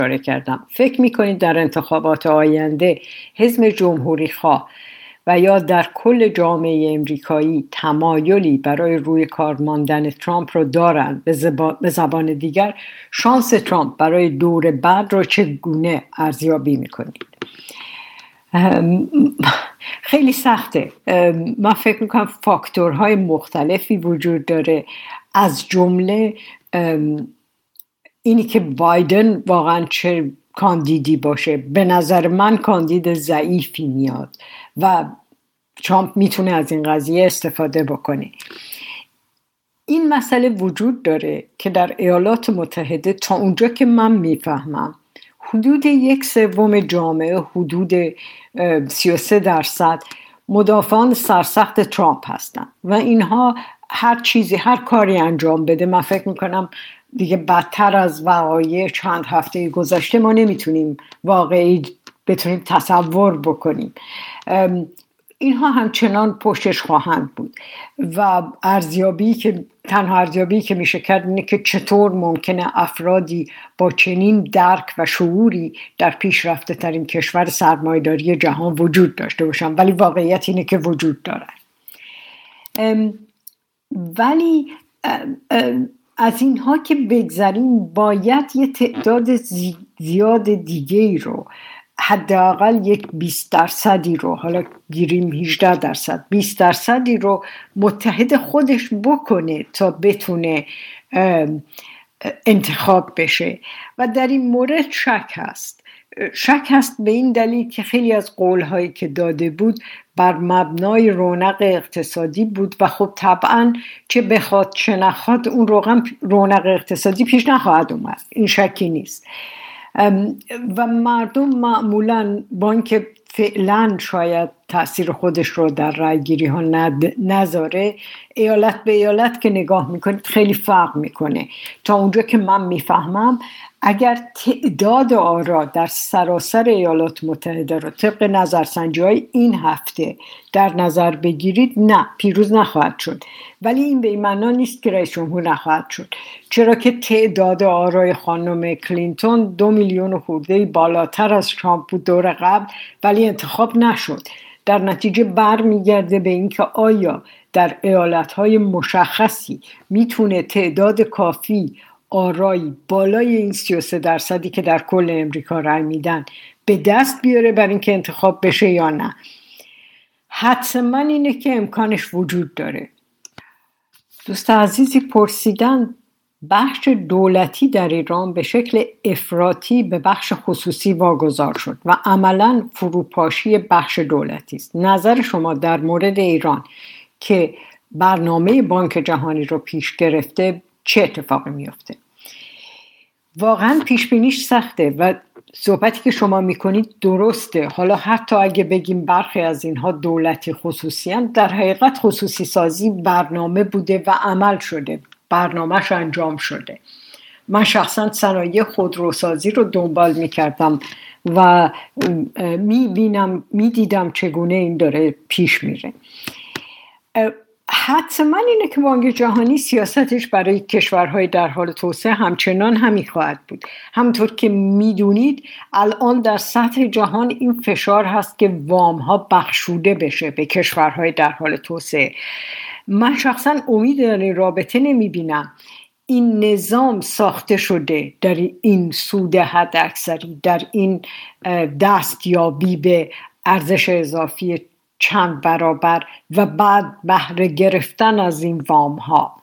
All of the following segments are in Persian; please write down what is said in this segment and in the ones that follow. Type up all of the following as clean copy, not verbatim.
اشاره کردم. فکر میکنید در انتخابات آینده حزب جمهوری خواه و یا در کل جامعه امریکایی تمایلی برای روی کار ماندن ترامپ رو دارن؟ به زبان دیگر شانس ترامپ برای دور بعد رو چگونه ارزیابی میکنید؟ خیلی سخته. من فکر میکنم فاکتورهای مختلفی وجود داره، از جمله اینی که بایدن واقعا چه کاندیدی باشه. به نظر من کاندید ضعیفی میاد و ترامپ میتونه از این قضیه استفاده بکنه. این مسئله وجود داره که در ایالات متحده تا اونجا که من میفهمم حدود 1/3 جامعه، حدود 33% مدافعان سرسخت ترامپ هستن و اینها هر کاری انجام بده، من فکر میکنم دیگه بدتر از وقایع چند هفته گذشته ما نمیتونیم واقعی بتونیم تصور بکنیم. اینها همچنان پشتش خواهند بود و تنها ارزیابی که میشه کرد اینه که چطور ممکنه افرادی با چنین درک و شعوری در پیشرفته ترین کشور سرمایه‌داری جهان وجود داشته باشن، ولی واقعیت اینه که وجود دارن. ولی از اینها که بگذریم، باید یه تعداد زیاد دیگه رو، حداقل 20% رو، حالا گیریم 18%، 20% رو متحد خودش بکنه تا بتونه انتخاب بشه. و در این مورد شک هست به این دلیل که خیلی از قولهایی که داده بود بر مبنای رونق اقتصادی بود و خب طبعا چه بخواد چه نخواد اون رونق اقتصادی پیش نخواهد اومد، این شکی نیست. و مردم معمولاً با اینکه فعلاً شاید تأثیر خودش رو در رأی‌گیری ها نذاره، ایالت به ایالت که نگاه میکنید خیلی فرق میکنه. تا اونجا که من میفهمم اگر تعداد آرا در سراسر ایالات متحده رو طبق نظرسنجی‌های این هفته در نظر بگیرید، نه، پیروز نخواهد شد. ولی این به این معنا نیست که رئیس جمهور نخواهد شد، چرا که تعداد آرای خانم کلینتون 2 میلیون خورده بالاتر از ترامپ بود دور قبل، ولی انتخاب نشد. در نتیجه برمیگرده به اینکه آیا در ایالت‌های مشخصی میتونه تعداد کافی آرایی بالای این 33% که در کل امریکا رای میدن به دست بیاره برای اینکه انتخاب بشه یا نه. حتما اینه که امکانش وجود داره. دوست عزیزی پرسیدن بخش دولتی در ایران به شکل افراطی به بخش خصوصی واگذار شد و عملاً فروپاشی بخش دولتی است. نظر شما در مورد ایران که برنامه بانک جهانی رو پیش گرفته چه اتفاقی میفته؟ واقعا پیش بینیش سخته و صحبتی که شما میکنید درسته. حالا حتی اگه بگیم برخی از اینها دولتی خصوصی هم، در حقیقت خصوصی سازی برنامه بوده و عمل شده، برنامهش انجام شده. من شخصا صنایع خودروسازی رو دنبال میکردم و میدیدم چگونه این داره پیش میره. حتما اینه که بانک جهانی سیاستش برای کشورهای در حال توسعه همچنان همین خواهد بود. همونطور که میدونید الان در سطح جهان این فشار هست که وام‌ها بخشوده بشه به کشورهای در حال توسعه. من شخصا امید در این رابطه نمیبینم. این نظام ساخته شده در این سود حد اکثری، در این دستیابی به ارزش اضافی چند برابر و بعد بهره گرفتن از این وام ها.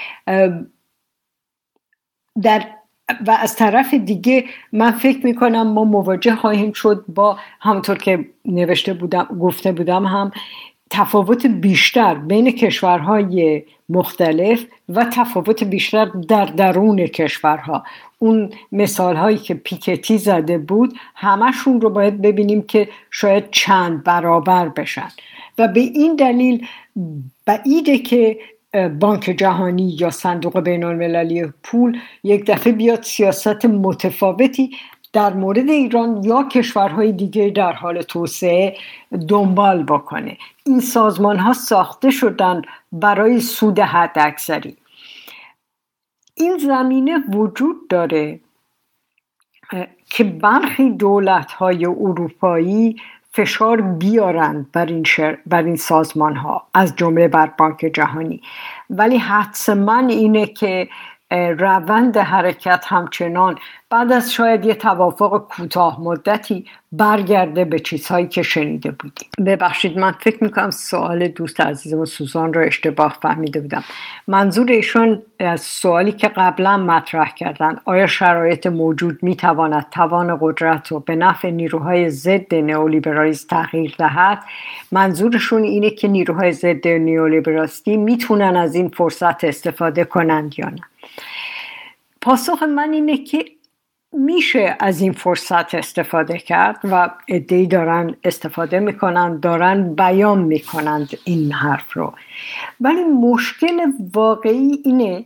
و از طرف دیگه من فکر میکنم ما مواجه خواهیم شد با، همونطور که گفته بودم هم، تفاوت بیشتر بین کشورهای مختلف و تفاوت بیشتر در درون کشورها. اون مثال هایی که پیکتی زده بود همشون رو باید ببینیم که شاید چند برابر بشن و به این دلیل بعیده که بانک جهانی یا صندوق بین المللی پول یک دفعه بیاد سیاست متفاوتی در مورد ایران یا کشورهای دیگه در حال توسعه دنبال بکنه. این سازمان ها ساخته شدن برای سود حد اکثری. این زمینه وجود داره که برخی دولت‌های اروپایی فشار بیارن بر این سازمان ها، از جمله بر بانک جهانی. ولی حتما اینه که روند حرکت همچنان بعد از شاید یه توافق کوتاه مدتی برگرده به چیزهایی که شنیده بودیم. ببخشید، من فکر میکنم سوال دوست عزیزم سوزان رو اشتباه فهمیده بودم. منظور ایشون از سوالی که قبلا مطرح کردن، آیا شرایط موجود میتواند توان قدرت رو به نفع نیروهای ضد نئولیبرالیسم تغییر دهد، منظورشون اینه که نیروهای ضد نئولیبرالیسم میتونن از این فرصت استفاده کنند یا نه. پاسخ من اینه که میشه از این فرصت استفاده کرد و عده‌ای دارن استفاده میکنن، دارن بیان میکنن این حرف رو. ولی مشکل واقعی اینه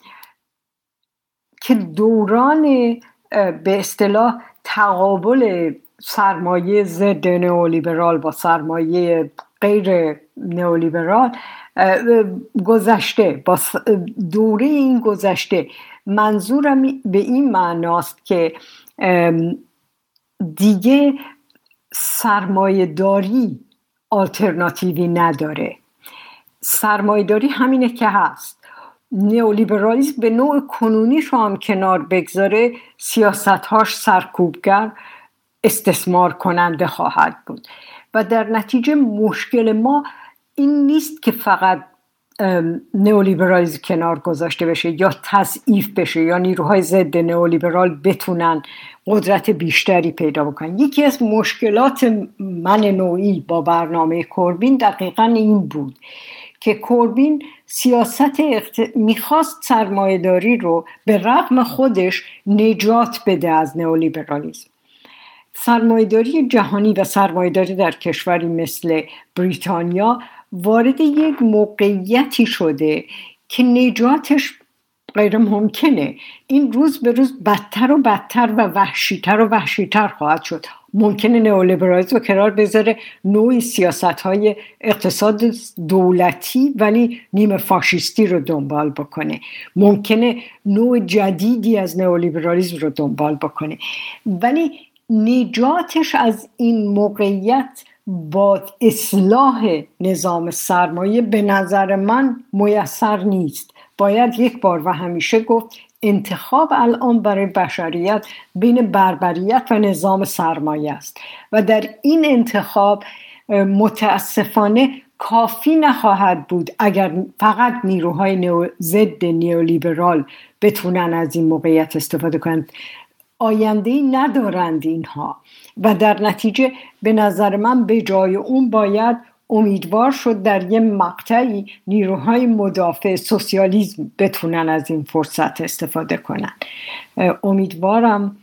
که دوران به اصطلاح تقابل سرمایه ضد نئولیبرال با سرمایه غیر نئولیبرال گذشته، با دوره این گذشته. منظورم به این معناست که دیگه سرمایه داری آلترناتیوی نداره. سرمایه داری همینه که هست. نئولیبرالیسم به نوع کنونیش رو هم کنار بگذاره، سیاست‌هاش سرکوبگر، استثمار کننده خواهد بود و در نتیجه مشکل ما این نیست که فقط نئولیبرالیسم کنار گذاشته بشه یا تضعیف بشه یا نیروهای ضد نئولیبرال بتونن قدرت بیشتری پیدا بکنن. یکی از مشکلات من نوعی با برنامه کوربین دقیقاً این بود که کوربین میخواست سرمایه‌داری رو به رغم خودش نجات بده از نئولیبرالیسم. سرمایه‌داری جهانی و سرمایه‌داری در کشوری مثل بریتانیا وارد یک موقعیتی شده که نجاتش غیر ممکنه. این روز به روز بدتر و بدتر و وحشیتر و وحشیتر خواهد شد. ممکنه نئولیبرالیسم رو کنار بذاره، نوعی سیاست‌های اقتصاد دولتی ولی نیمه فاشیستی رو دنبال بکنه. ممکنه نوع جدیدی از نئولیبرالیسم رو دنبال بکنه. ولی نجاتش از این موقعیت با اصلاح نظام سرمایه به نظر من میسر نیست. باید یک بار و همیشه گفت انتخاب الان برای بشریت بین بربریت و نظام سرمایه است و در این انتخاب متاسفانه کافی نخواهد بود اگر فقط نیروهای ضد نئولیبرال بتونن از این موقعیت استفاده کنند. آینده‌ای ندارند اینها و در نتیجه به نظر من به جای اون باید امیدوار شد در یه مقطعی نیروهای مدافع سوسیالیسم بتونن از این فرصت استفاده کنن. امیدوارم.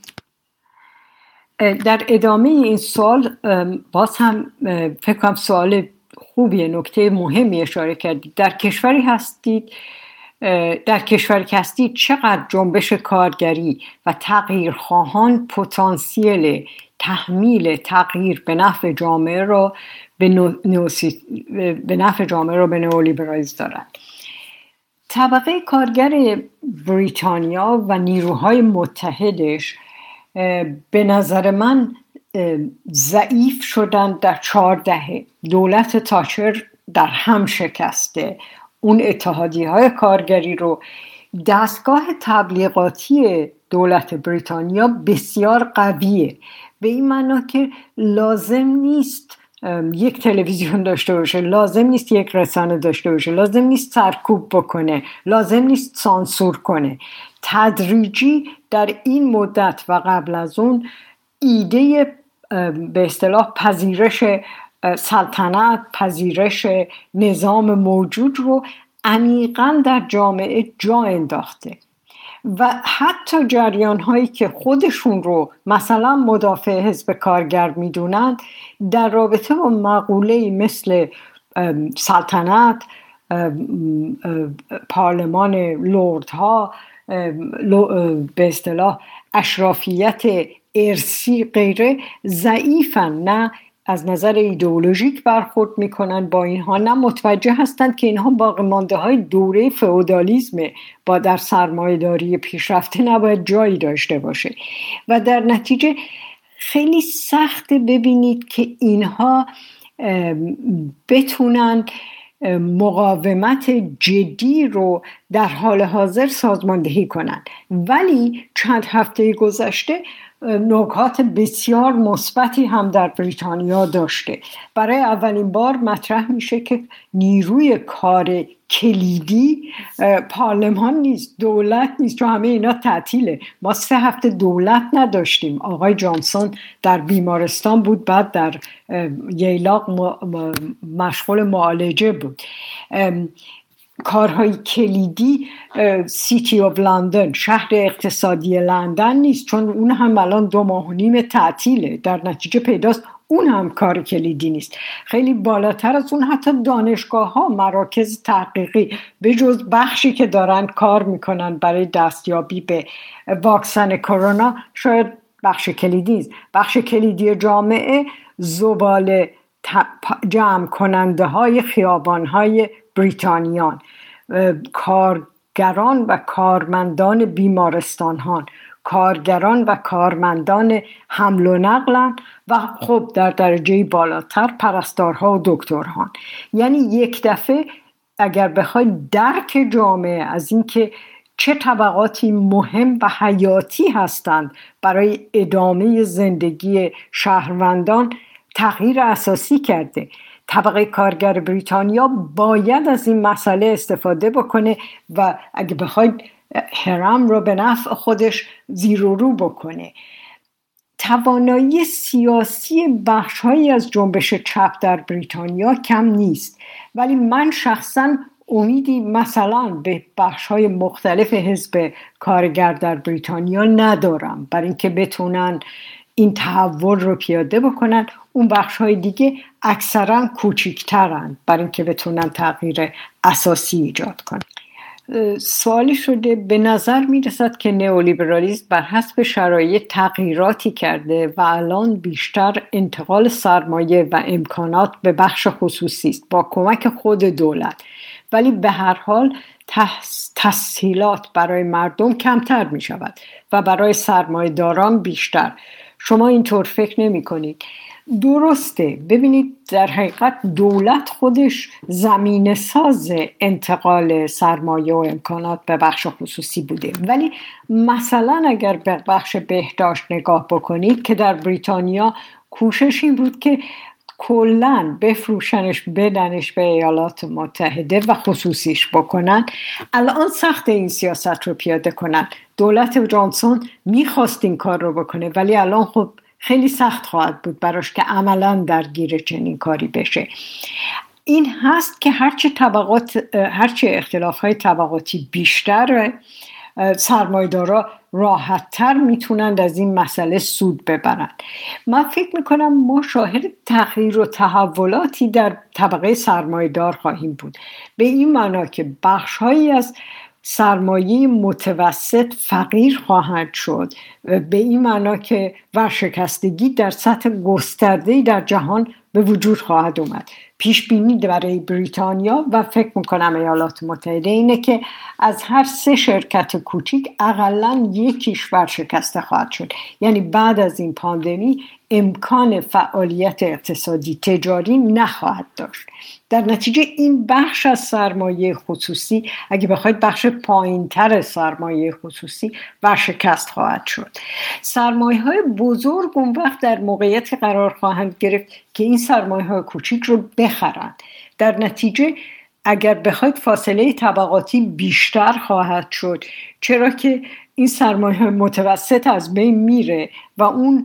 در ادامه این سوال باز هم فکر کنم سوال خوبیه، نکته مهمی اشاره کردید. در کشوری که هستید چقدر جنبش کارگری و تغییرخواهان پتانسیل تحمیل تغییر به نفع جامعه رو به نئولیبرالیسم دارند. طبقه کارگر بریتانیا و نیروهای متحدش به نظر من ضعیف شدن در 4 دهه. دولت تاچر در هم شکسته. اون اتحادیه‌های کارگری رو، دستگاه تبلیغاتی دولت بریتانیا بسیار قویه، به این معنا که لازم نیست یک تلویزیون داشته باشه، لازم نیست یک رسانه داشته باشه، لازم نیست سرکوب بکنه، لازم نیست سانسور کنه. تدریجی در این مدت و قبل از اون ایده به اصطلاح پذیرش سلطنت، پذیرش نظام موجود رو عمیقاً در جامعه جا انداخته و حتی جریان هایی که خودشون رو مثلا مدافع حزب کارگر میدونند در رابطه با مقوله مثل سلطنت، پارلمان لردها، به اصطلاح اشرافیت ارثی غیره ضعیفن، نه از نظر ایدئولوژیک برخورد میکنن با اینها، نه متوجه هستند که اینها باقی مانده های دوره فئودالیسم با در سرمایه‌داری پیشرفته نباید جایی داشته باشه و در نتیجه خیلی سخته ببینید که اینها بتونن مقاومت جدی رو در حال حاضر سازماندهی کنن. ولی چند هفته گذشته نکات بسیار مثبتی هم در بریتانیا داشته. برای اولین بار مطرح میشه که نیروی کار کلیدی پارلمان نیست، دولت نیست، چون همه اینا تعطیله. ما 3 هفته دولت نداشتیم. آقای جانسون در بیمارستان بود، بعد در ییلاق مشغول معالجه بود. کارهای کلیدی سیتی آف لندن، شهر اقتصادی لندن نیست، چون اون هم الان 2.5 ماه تعطیله. در نتیجه پیداست اون هم کار کلیدی نیست. خیلی بالاتر از اون حتی دانشگاه ها، مراکز تحقیقی، به جز بخشی که دارن کار میکنن برای دستیابی به واکسن کرونا، شاید بخش کلیدی است. بخش کلیدی جامعه زباله جمع کننده های خیابان های بریتانیان، کارگران و کارمندان بیمارستان ها، کارگران و کارمندان حمل و نقلن و خب در درجه بالاتر پرستارها و دکترها. یعنی یک دفعه اگر بخواید درک جامعه از اینکه چه طبقاتی مهم و حیاتی هستند برای ادامه زندگی شهروندان تغییر اساسی کرده. طبقه کارگر بریتانیا باید از این مسئله استفاده بکنه و اگه بخواید هرم رو به نفع خودش زیر و رو بکنه. توانایی سیاسی بخش‌هایی از جنبش چپ در بریتانیا کم نیست، ولی من شخصاً امیدی مثلا به بخش‌های مختلف حزب کارگر در بریتانیا ندارم برای اینکه بتونن این تحول رو پیاده بکنن. اون بخش‌های دیگه اکثرا کوچیک‌ترن برای اینکه بتونن تغییر اساسی ایجاد کنن. سوالی شده به نظر میرسد که نئولیبرالیسم بر حسب شرایط تغییراتی کرده و الان بیشتر انتقال سرمایه و امکانات به بخش خصوصی است با کمک خود دولت، ولی به هر حال تسهیلات برای مردم کمتر می شود و برای سرمایه داران بیشتر. شما اینطور فکر نمی کنید؟ درسته. ببینید در حقیقت دولت خودش زمینه ساز انتقال سرمایه و امکانات به بخش خصوصی بوده، ولی مثلا اگر به بخش بهداشت نگاه بکنید که در بریتانیا کوشش این بود که کلن بفروشنش، بدنش به ایالات متحده و خصوصیش بکنن. الان سخت این سیاست رو پیاده کنن. دولت جانسون میخواست این کار رو بکنه، ولی الان خب خیلی سخت خواهد بود براش که عملاً درگیر چنین کاری بشه. این هست که هرچه اختلاف‌های طبقاتی بیشتر، سرمایه‌دارا راحت‌تر میتونند از این مسئله سود ببرند. من فکر میکنم ما شاهد تغییر و تحولاتی در طبقه سرمایه‌دار خواهیم بود، به این معنا که بخش‌هایی از سرمایه متوسط فقیر خواهد شد، به این معنا که ورشکستگی در سطح گسترده‌ای در جهان به وجود خواهد اومد. پیش بینی برای بریتانیا و فکر میکنم ایالات متحده اینه که از هر 3 شرکت کوچیک اقلاً یکیش ورشکسته خواهد شد. یعنی بعد از این پاندمی امکان فعالیت اقتصادی تجاری نخواهد داشت. در نتیجه این بخش از سرمایه خصوصی، اگه بخواید بخش پایین‌تر سرمایه خصوصی، ورشکست خواهد شد. سرمایه‌های بزرگ اون وقت در موقعیتی قرار خواهند گرفت که این سرمایه‌های کوچیک رو بخرند. در نتیجه اگر بخواید فاصله طبقاتی بیشتر خواهد شد، چرا که این سرمایه‌های متوسط از بین میره و اون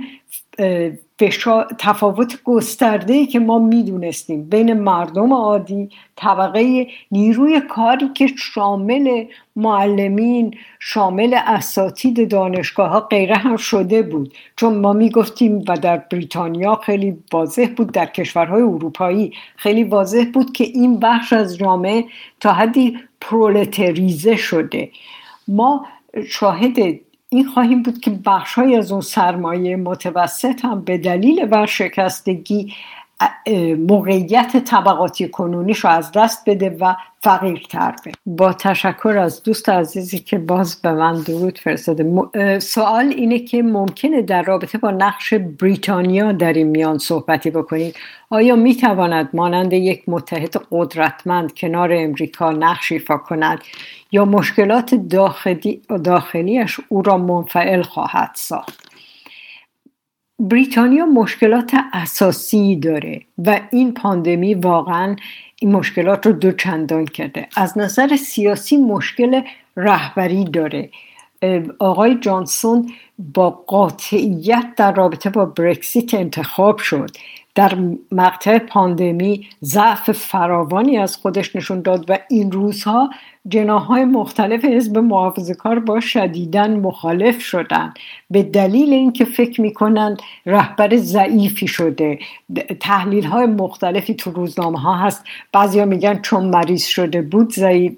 تفاوت گسترده‌ای که ما میدونستیم بین مردم عادی، طبقه نیروی کاری که شامل معلمین، شامل اساتید دانشگاه‌ها غیره هم شده بود، چون ما میگفتیم و در بریتانیا خیلی واضح بود، در کشورهای اروپایی خیلی واضح بود که این بخش از جامعه تا حدی پرولتریزه شده. ما شاهد این خواهیم بود که بخش‌های از اون سرمایه متوسط هم به دلیل ورشکستگی موقعیت طبقاتی کنونیش رو از دست بده و فقیرتر بشه. با تشکر از دوست عزیزی که باز به من درود فرستاده. سوال اینه که ممکنه در رابطه با نقش بریتانیا در این میان صحبتی بکنید. آیا میتواند مانند یک متحد قدرتمند کنار امریکا نقش ایفا کند یا مشکلات داخلیش او را منفعل خواهد ساخت؟ بریتانیا مشکلات اساسی داره و این پاندمی واقعا این مشکلات رو دوچندان کرده. از نظر سیاسی مشکل رهبری داره. آقای جانسون با قاطعیت در رابطه با برکسیت انتخاب شد. در مقطع پاندمی ضعف فراوانی از خودش نشون داد و این روزها جناح‌های مختلف حزب محافظه‌کار با شدیداً مخالف شدن به دلیل اینکه فکر می‌کنند رهبر ضعیفی شده. تحلیل‌های مختلفی تو روزنامه‌ها هست. بعضیا میگن چون مریض شده بود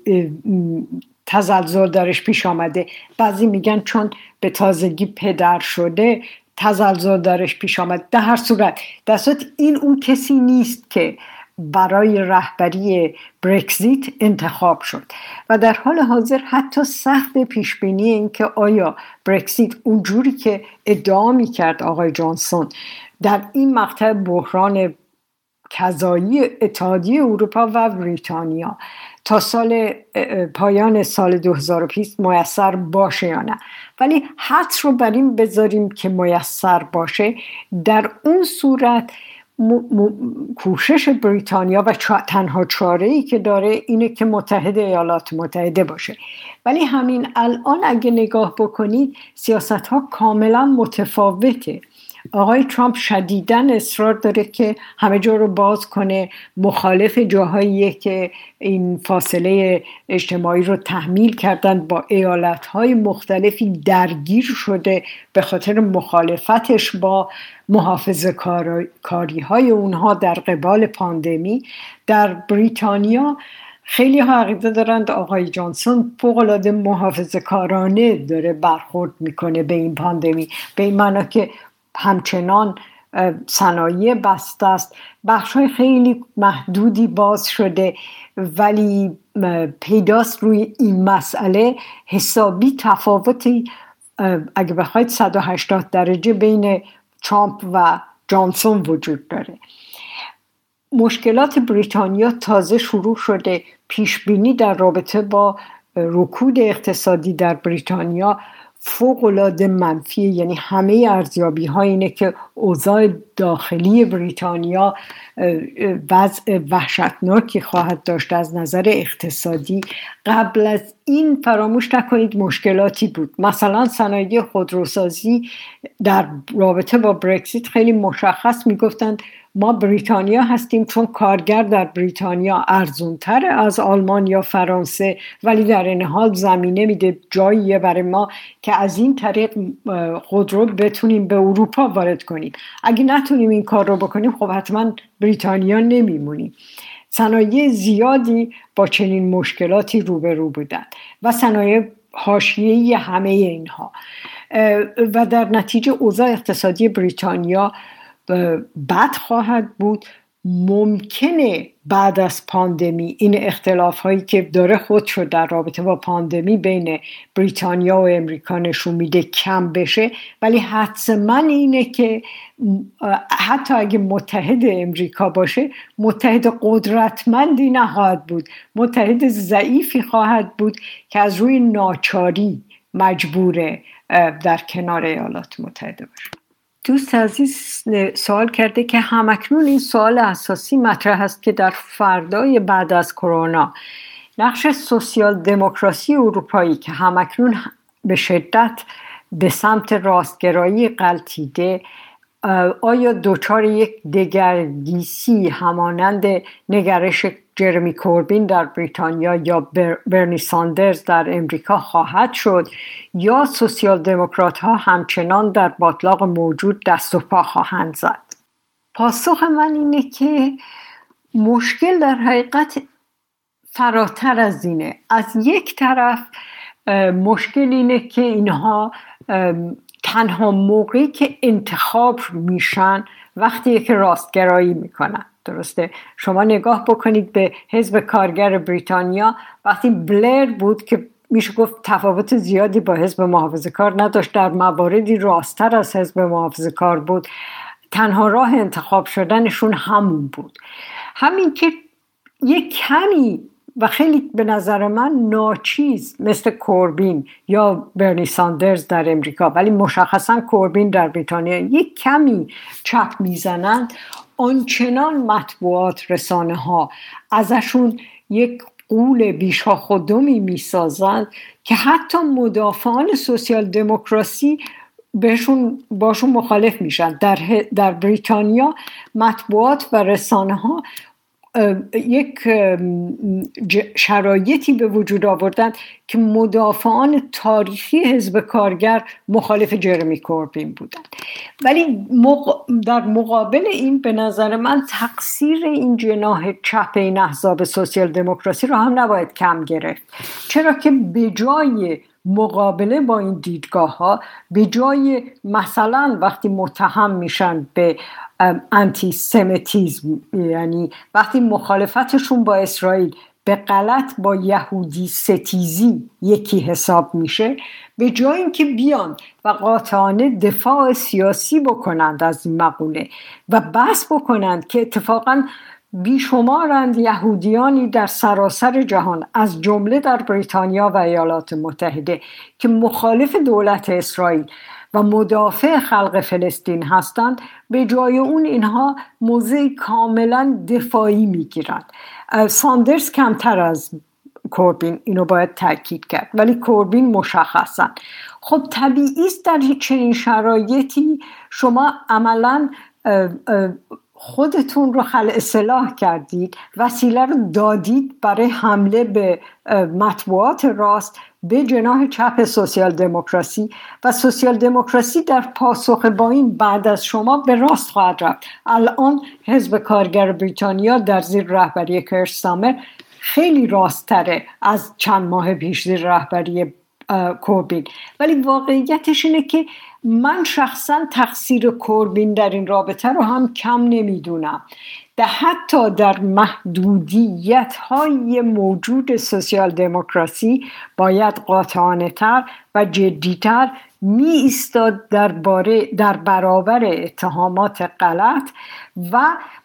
تزلزل درش پیش آمده، بعضی میگن چون به تازگی پدر شده تزلزل درش پیش آمد. در هر صورت این اون کسی نیست که برای رهبری برکزیت انتخاب شد و در حال حاضر حتی سخت پیشبینی این که آیا برکزیت اونجوری که ادعا میکرد آقای جانسون در این مقطع بحران قضایی اتحادیه اروپا و بریتانیا تا پایان سال 2020 میسر باشه یا نه. ولی حدس رو بر این بذاریم که میسر باشه. در اون صورت کوشش بریتانیا و تنها چاره‌ای که داره اینه که متحد ایالات متحده باشه. ولی همین الان اگه نگاه بکنید سیاست‌ها کاملا متفاوته. آقای ترامپ شدیداً اصرار داره که همه جا رو باز کنه، مخالف جاهاییه که این فاصله اجتماعی رو تحمیل کردن، با ایالت‌های مختلفی درگیر شده به خاطر مخالفتش با محافظه‌کاری‌های اونها در قبال پاندمی. در بریتانیا خیلی ها عقیده دارند آقای جانسون فوق‌العاده محافظه‌کارانه داره برخورد میکنه به این پاندمی، به این معنی که همچنان صنایع بسته است، بخش‌های خیلی محدودی باز شده، ولی پیداست روی این مسئله حسابی تفاوتی اگه بخواید 180 درجه بین ترامپ و جانسون وجود داره. مشکلات بریتانیا تازه شروع شده. پیشبینی در رابطه با رکود اقتصادی در بریتانیا فوق‌العاده منفیه. یعنی همه ارزیابی‌ها اینه که اوضاع داخلی بریتانیا وضع وحشتناکی خواهد داشت از نظر اقتصادی. قبل از این فراموش نکنید مشکلاتی بود. مثلا صنایع خودروسازی در رابطه با برکسیت خیلی مشخص میگفتند ما بریتانیا هستیم چون کارگر در بریتانیا ارزونتر از آلمان یا فرانسه، ولی در این حال زمینه میده جاییه برای ما که از این طریق خودرو بتونیم به اروپا وارد کنیم. اگه نتونیم این کار رو بکنیم خب حتما بریتانیا نمیمونیم. صنایع زیادی با چنین مشکلاتی روبرو بودن و صنایع حاشیه‌ای همه اینها و در نتیجه اوضاع اقتصادی بریتانیا بد خواهد بود. ممکنه بعد از پاندمی این اختلاف هایی که داره خودشو در رابطه با پاندمی بین بریتانیا و امریکا نشون میده کم بشه، ولی حتما اینه که حتی اگه متحد امریکا باشه متحد قدرتمندی نخواهد بود، متحد ضعیفی خواهد بود که از روی ناچاری مجبوره در کنار ایالات متحده باشه. دوست عزیز سوال کرده که همکنون این سوال اساسی مطرح است که در فردای بعد از کرونا نقش سوسیال دموکراسی اروپایی که همکنون به شدت به سمت راستگرایی غلتیده آیا دچار یک دگرگیسی همانند نگرش جرمی کوربین در بریتانیا یا برنی ساندرز در امریکا خواهد شد یا سوسیال دموکرات ها همچنان در باتلاق موجود دست و پا خواهند زد؟ پاسخ من اینه که مشکل در حقیقت فراتر از اینه. از یک طرف مشکل اینه که اینها تنها موقعی که انتخاب میشن وقتی که راستگرایی میکنن. درسته؟ شما نگاه بکنید به حزب کارگر بریتانیا، وقتی بلر بود که میشه گفت تفاوت زیادی با حزب محافظه‌کار نداشت، در مواردی راست‌تر از حزب محافظه‌کار بود، تنها راه انتخاب شدنشون همون بود. همین که یک کمی و خیلی به نظر من ناچیز مثل کوربین یا برنی ساندرز در امریکا، ولی مشخصا کوربین در بریتانیا یک کمی چپ میزنند، آنچنان مطبوعات، رسانه ها ازشون یک غول بیشاخ و دمی میسازند که حتی مدافعان سوسیال دموکراسی باشون مخالف میشن. در بریتانیا مطبوعات و رسانه ها یک شرایطی به وجود آوردن که مدافعان تاریخی حزب کارگر مخالف جرمی کوربین بودن. ولی در مقابل این به نظر من تقصیر این جناح چپ این احزاب سوسیال دموکراسی رو هم نباید کم گرفت، چرا که به جای مقابله با این دیدگاه ها، به جای مثلا وقتی متهم میشن به آنتی سمیتیسم، یعنی وقتی مخالفتشون با اسرائیل به غلط با یهودی ستیزی یکی حساب میشه، به جای اینکه بیان و قاطعانه دفاع سیاسی بکنند از این مقوله و بحث بکنند که اتفاقاً بیشمارند یهودیانی در سراسر جهان از جمله در بریتانیا و ایالات متحده که مخالف دولت اسرائیل و مدافع خلق فلسطین هستند، به جای اون اینها موضع کاملا دفاعی میگیرند. ساندرز کمتر از کوربین، اینو باید تاکید کرد، ولی کوربین مشخصا. خب طبیعی است در چنین شرایطی شما عملا خودتون رو خلع سلاح کردید، وسیله رو دادید برای حمله به مطبوعات راست، به جناح چپ سوسیال دموکراسی، و سوسیال دموکراسی در پاسخ با این بعد از شما به راست خواهد رفت. الان حزب کارگر بریتانیا در زیر رهبری کیر استارمر خیلی راست‌تره از چند ماه پیش زیر رهبری کوربین، ولی واقعیتش اینه که من شخصا تقصیر کوربین در این رابطه رو هم کم نمیدونم. حتی در محدودیت های موجود سوسیال دموکراسی باید قاطعانه تر و جدیتر می ایستاد در برابر اتهامات غلط و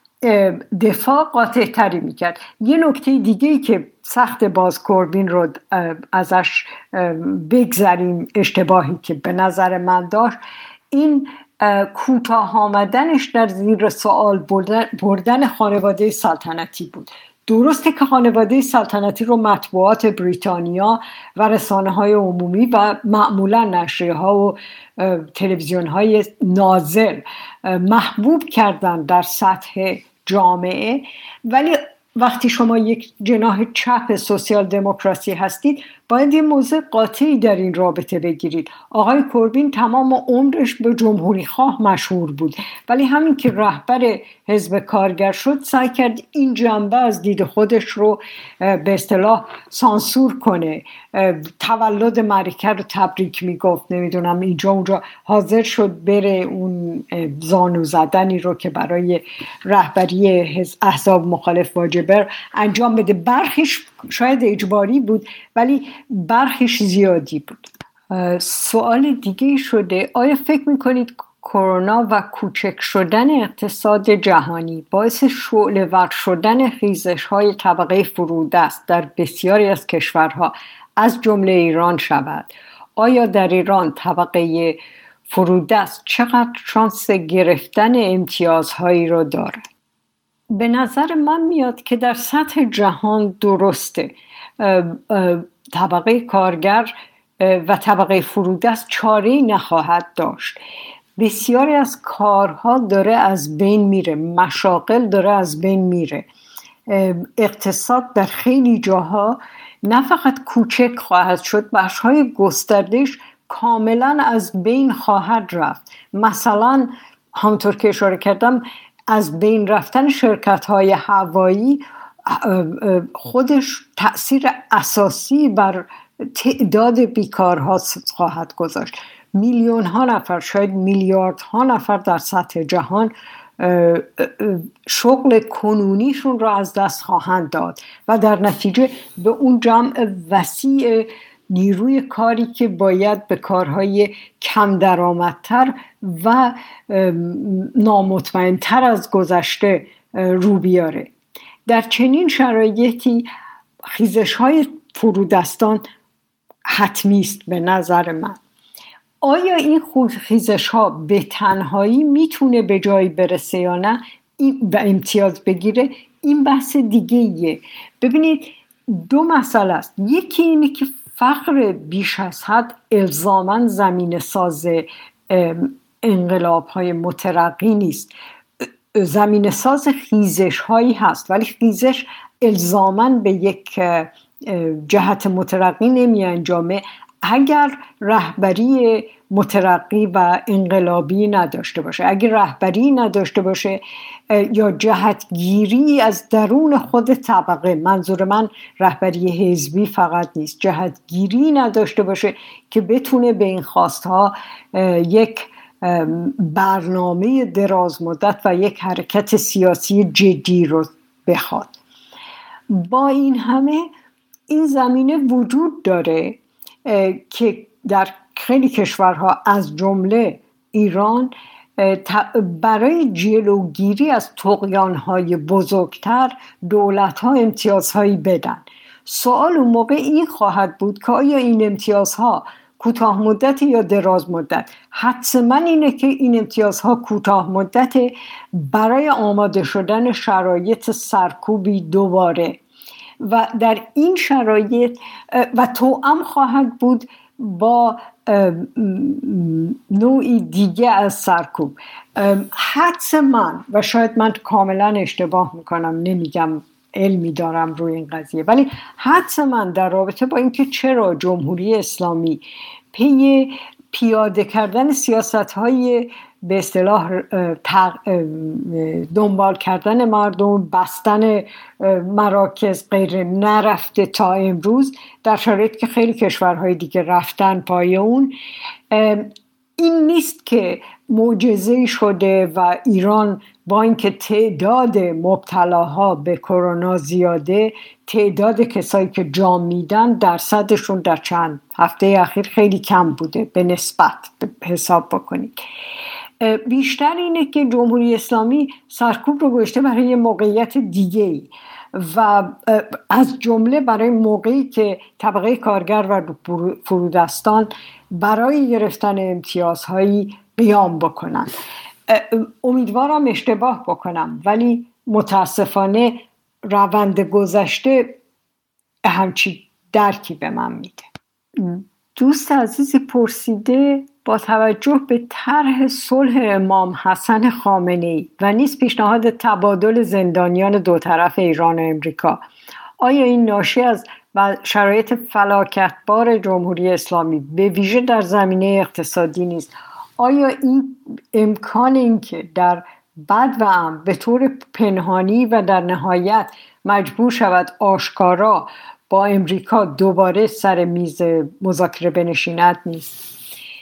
دفاع قاطع تری می کرد. یه نکته دیگه‌ای که سخت باز کوربین رو ازش بگذاریم، اشتباهی که به نظر من داشت، این کوتاه آمدنش در زیر سوال بردن خانواده سلطنتی بود. درسته که خانواده سلطنتی رو مطبوعات بریتانیا و رسانه‌های عمومی و معمولا نشریه‌ها و تلویزیون‌های ناظر محبوب کردن در سطح جامعه، ولی وقتی شما یک جناح چپ سوسیال دموکراسی هستید باید یه موضع قاطعی در این رابطه بگیرید. آقای کوربین تمام عمرش به جمهوری خواه مشهور بود، ولی همین که رهبر حزب کارگر شد سعی کرد این جنبه از دید خودش رو به اصطلاح سانسور کنه. تولد ملکه رو تبریک میگفت، نمیدونم اینجا اونجا، حاضر شد بره اون زانو زدنی رو که برای رهبری احزاب مخالف واجبه انجام بده. برخیش شاید اجباری بود ولی برخیش زیادی بود. سوال دیگه شده، آیا فکر میکنید کرونا و کوچک شدن اقتصاد جهانی باعث شعله‌ور شدن خیزش‌های طبقه فرودست در بسیاری از کشورها از جمله ایران شود؟ آیا در ایران طبقه فرودست چقدر شانس گرفتن امتیازهایی را دارد؟ به نظر من میاد که در سطح جهان درسته طبقه کارگر و طبقه فرودست چاره‌ای نخواهد داشت. بسیاری از کارها داره از بین میره، مشاغل داره از بین میره. اقتصاد در خیلی جاها نه فقط کوچک خواهد شد، بخش‌های گسترده‌اش کاملا از بین خواهد رفت. مثلا همونطور که اشاره کردم، از بین رفتن شرکت‌های هوایی خودش تأثیر اساسی بر تعداد بیکارها خواهد گذاشت. میلیون ها نفر، شاید میلیاردها نفر در سطح جهان شغل کنونیشون را از دست خواهند داد و در نتیجه به اون جمع وسیع نیروی کاری که باید به کارهای کم درآمدتر و نامطمئن‌تر از گذشته رو بیاره. در چنین شرایطی خیزش‌های فرودستان حتمی است به نظر من. آیا این خیزش‌ها به تنهایی میتونه به جایی برسه یا نه و امتیاز بگیره؟ این بحث دیگه‌ایه. ببینید دو مسئله است. یکی اینه که فقر بیش از حد الزاماً زمینه ساز انقلاب‌های مترقی نیست. زمینه ساز خیزش‌هایی هست، ولی خیزش الزاماً به یک جهت مترقی نمی انجامه اگر رهبری مترقی و انقلابی نداشته باشه. اگر رهبری نداشته باشه یا جهتگیری از درون خود طبقه، منظور من رهبری حزبی فقط نیست، جهتگیری نداشته باشه که بتونه به این خواستها یک برنامه دراز مدت و یک حرکت سیاسی جدی رو بخواد. با این همه این زمینه وجود داره که در خیلی کشورها از جمله ایران برای جلوگیری از طغیان‌های بزرگتر دولت‌ها امتیازهایی بدن. سوال اون موقع این خواهد بود که آیا این امتیازها کوتاه مدت یا دراز مدت؟ حتما اینه که این امتیازها کوتاه مدت برای آماده شدن شرایط سرکوبی دوباره و در این شرایط و توأم خواهد بود با نوعی دیگه از سرکوب. حدس من، و شاید من کاملا اشتباه میکنم، نمیگم علمی دارم روی این قضیه، ولی حدس من در رابطه با اینکه چرا جمهوری اسلامی پی پیاده کردن سیاست‌های به اصطلاح دنبال کردن مردم، بستن مراکز غیره نرفته تا امروز، در شرایطی که خیلی کشورهای دیگه رفتن پای اون، این نیست که معجزه‌ای شده و ایران با اینکه تعداد مبتلاها به کرونا زیاده، تعداد کسایی که جان میدن درصدشون در چند هفته اخیر خیلی کم بوده به نسبت حساب بکنید. بیشتر اینه که جمهوری اسلامی سرکوب رو گذاشته برای یه موقعیت دیگه‌ای و از جمله برای موقعی که طبقه کارگر و فرودستان برای گرفتن امتیازهایی قیام بکنن. امیدوارم اشتباه بکنم، ولی متاسفانه روند گذشته همچی درکی به من میده. دوست عزیزی پرسیده با توجه به طرح صلح امام حسن خامنه‌ای و نیز پیشنهاد تبادل زندانیان دو طرف ایران و امریکا، آیا این ناشی از شرایط فلاکتبار جمهوری اسلامی به ویژه در زمینه اقتصادی نیست؟ آیا این امکان این که در بد و امن به طور پنهانی و در نهایت مجبور شود آشکارا با امریکا دوباره سر میز مذاکره بنشیند نیست؟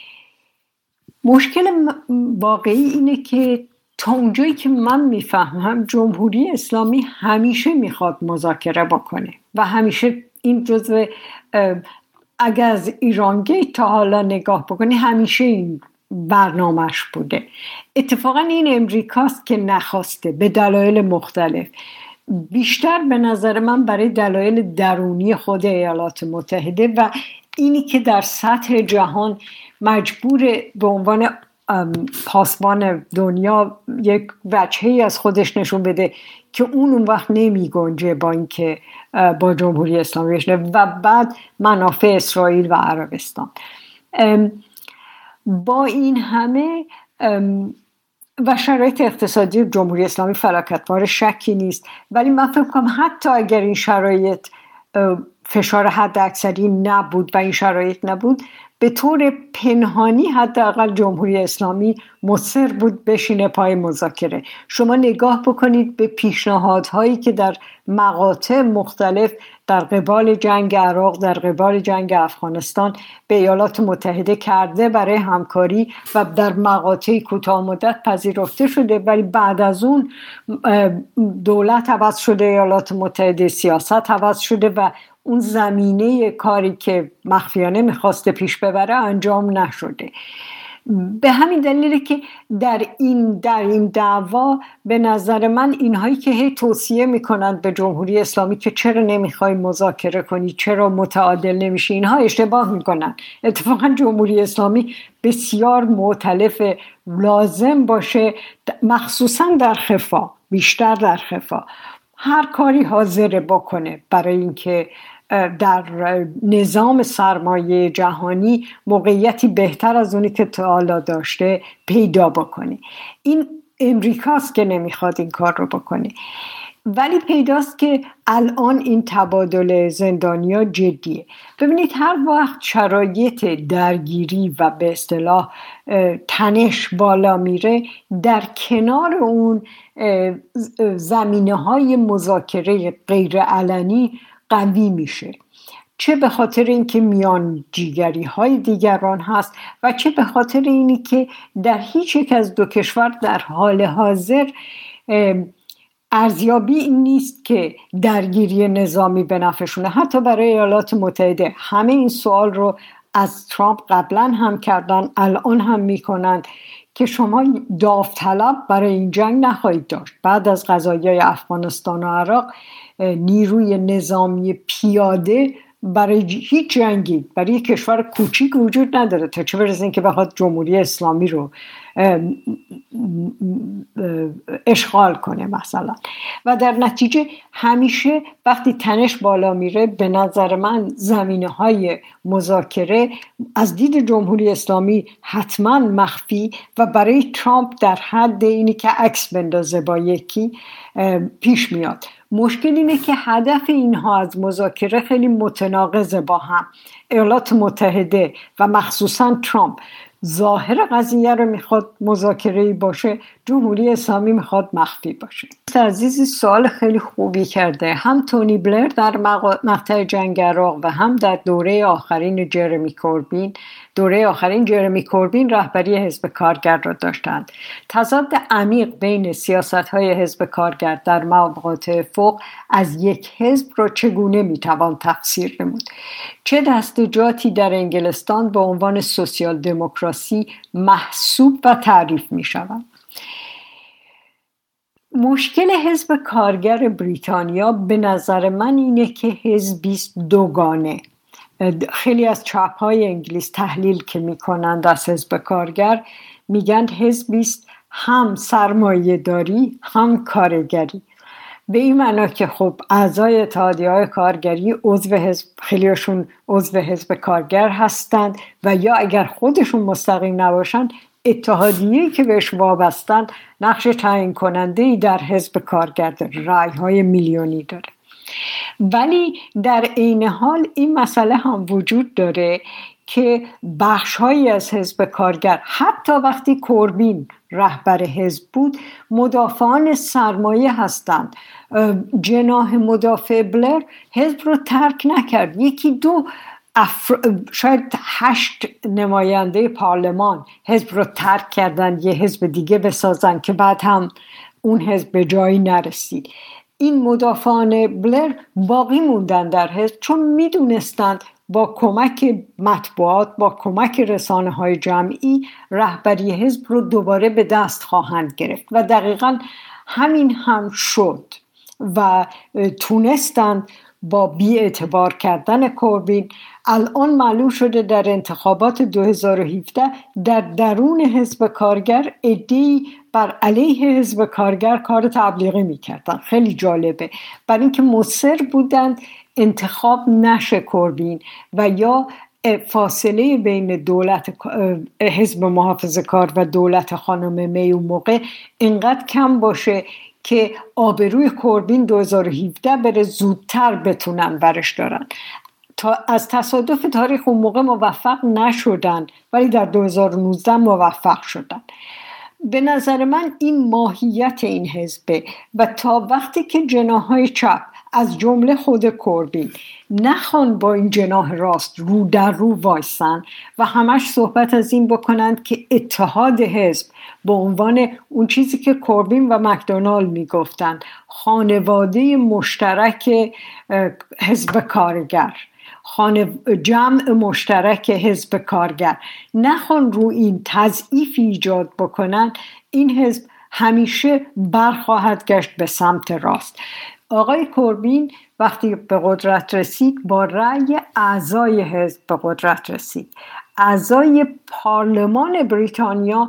مشکل واقعی اینه که تا اونجایی که من میفهمم جمهوری اسلامی همیشه میخواد مذاکره بکنه و همیشه این جزء، اگر از ایران گیت تا حالا نگاه بکنی، همیشه این برنامهش بوده. اتفاقا این امریکاست که نخواسته به دلایل مختلف، بیشتر به نظر من برای دلایل درونی خود ایالات متحده و اینی که در سطح جهان مجبور به عنوان پاسبان دنیا یک وجهی از خودش نشون بده که اون وقت نمی گنجه با اینکه با جمهوری اسلامی بشنه و بعد منافع اسرائیل و عربستان. با این همه و شرایط اقتصادی جمهوری اسلامی فلاکتبار شکی نیست، ولی من فکر کنم حتی اگر این شرایط فشار حد اکثری نبود و این شرایط نبود، به طور پنهانی حداقل جمهوری اسلامی مصر بود بشینه پای مذاکره. شما نگاه بکنید به پیشنهادهایی که در مقاطع مختلف در قبال جنگ عراق، در قبال جنگ افغانستان به ایالات متحده کرده برای همکاری و در مقاطع کوتاه مدت پذیرفته شده، ولی بعد از اون دولت عوض شده، ایالات متحده سیاست عوض شده و اون زمینه کاری که مخفیانه میخواسته پیش ببره انجام نشده. به همین دلیله که در این دعوا به نظر من اینهایی که هی توصیه میکنند به جمهوری اسلامی که چرا نمیخوای مذاکره کنی، چرا متعادل نمیشی، اینها اشتباه میکنن. اتفاقا جمهوری اسلامی بسیار مؤتلف، لازم باشه مخصوصا در خفا، بیشتر در خفا هر کاری حاضر بکنه برای اینکه در نظام سرمایه جهانی موقعیتی بهتر از اونی که تا حالا داشته پیدا بکنه. این امریکاست که نمیخواد این کار رو بکنه، ولی پیداست که الان این تبادل زندانیا جدیه. ببینید هر وقت شرایط درگیری و به اصطلاح تنش بالا میره، در کنار اون زمینه‌های مذاکره غیر علنی قوی میشه، چه به خاطر اینکه میان جیگری های دیگران هست و چه به خاطر اینی که در هیچ یک از دو کشور در حال حاضر ارزیابی این نیست که درگیری نظامی به نفعشونه. حتی برای ایالات متحده همه این سوال رو از ترامپ قبلا هم کردن، الان هم میکنند که شما داوطلب برای این جنگ نخواهید داشت. بعد از قضایای افغانستان و عراق نیروی نظامی پیاده برای هیچ جنگی برای یک کشور کوچیک وجود نداره، تا چه برسه این که بخواد جمهوری اسلامی رو اشغال کنه مثلا. و در نتیجه همیشه وقتی تنش بالا میره، به نظر من زمینه‌های مذاکره از دید جمهوری اسلامی حتما مخفی و برای ترامپ در حد اینی که عکس بندازه با یکی پیش میاد. مشکل اینه که هدف اینها از مذاکره خیلی متناقضه با هم. ایالات متحده و مخصوصا ترامپ ظاهر قضیه رو میخواد مذاکره‌ای باشه، جمهوری اسلامی میخواد مخفی باشه. عزیزی سوال خیلی خوبی کرده. هم تونی بلر در مقطع جنگ عراق و هم در دوره آخرین جرمی کوربین رهبری حزب کارگر را داشتند. تضاد عمیق بین سیاست‌های حزب کارگر در مقاطع فوق از یک حزب را چگونه میتوان تفسیر نمود؟ چه دستجاتی در انگلستان به عنوان سوسیال دموکراسی محسوب و تعریف میشوند؟ مشکل حزب کارگر بریتانیا به نظر من اینه که حزبی است دوگانه. خیلی از چپ‌های انگلیس تحلیل که میکنند از حزب کارگر میگن حزبی است هم سرمایه داری هم کارگری، به این معنا که خب اعضای اتحادیه‌های کارگری خیلیشون عضو حزب کارگر هستند و یا اگر خودشون مستقیم نباشن اتحادیه‌ای که بهش وابستن نقش تعیین کننده‌ای در حزب کارگر داره، رأی‌های میلیونی داره. ولی در عین حال این مسئله هم وجود داره که بخش‌هایی از حزب کارگر حتی وقتی کوربین رهبر حزب بود مدافعان سرمایه هستند. جناح مدافع بلر حزب رو ترک نکرد. یکی دو شاید 8 نماینده پارلمان حزب رو ترک کردن یه حزب دیگه بسازن که بعد هم اون حزب به جایی نرسید. این مدافعان بلر باقی موندن در حزب چون میدونستند با کمک مطبوعات، با کمک رسانه‌های جمعی رهبری حزب رو دوباره به دست خواهند گرفت و دقیقاً همین هم شد و تونستند با بی‌اعتبار کردن کوربین. الان معلوم شده در انتخابات 2017 در درون حزب کارگر عده‌ای بر علیه حزب کارگر کار تبلیغی میکردن. خیلی جالبه، برای اینکه مصر بودند انتخاب نشه کوربین و یا فاصله بین دولت حزب محافظه‌کار و دولت خانم می اون موقع اینقدر کم باشه که آبروی کوربین 2017 بره زودتر بتونن برش دارن. از تصادف تاریخ اون موقع موفق نشدن، ولی در 2019 موفق شدن. به نظر من این ماهیت این حزبه و تا وقتی که جناح‌های چپ از جمله خود کوربین نخوان با این جناح راست رو در رو وایسن و همش صحبت از این بکنند که اتحاد حزب به عنوان اون چیزی که کوربین و مکدونالد میگفتند، خانواده مشترک حزب کارگر، جمع مشترک حزب کارگر، نخوان رو این تضعیف ایجاد بکنن، این حزب همیشه برخواهد گشت به سمت راست. آقای کوربین وقتی به قدرت رسید با رأی اعضای حزب به قدرت رسید. اعضای پارلمان بریتانیا